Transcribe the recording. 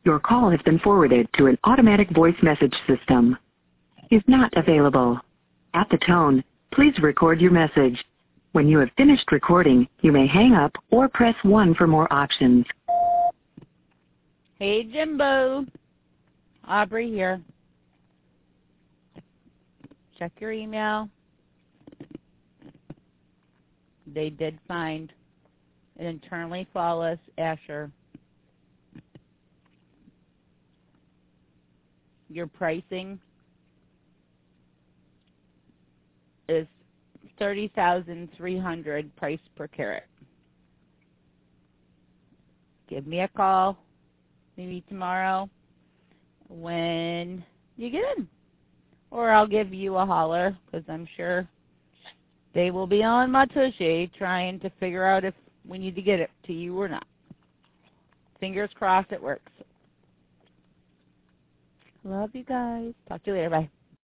Your call has been forwarded to an automatic voice message system. Is not available. At the tone, please record your message. When you have finished recording, you may hang up or press 1 for more options. Hey, Jimbo. Aubrey here. Check your email. They did find an internally flawless Asher. Your pricing is $30,300 price per carat. Give me a call, maybe tomorrow, when you get in. Or I'll give you a holler, because I'm sure they will be on my tushy trying to figure out if we need to get it to you or not. Fingers crossed it works. Love you guys. Talk to you later. Bye.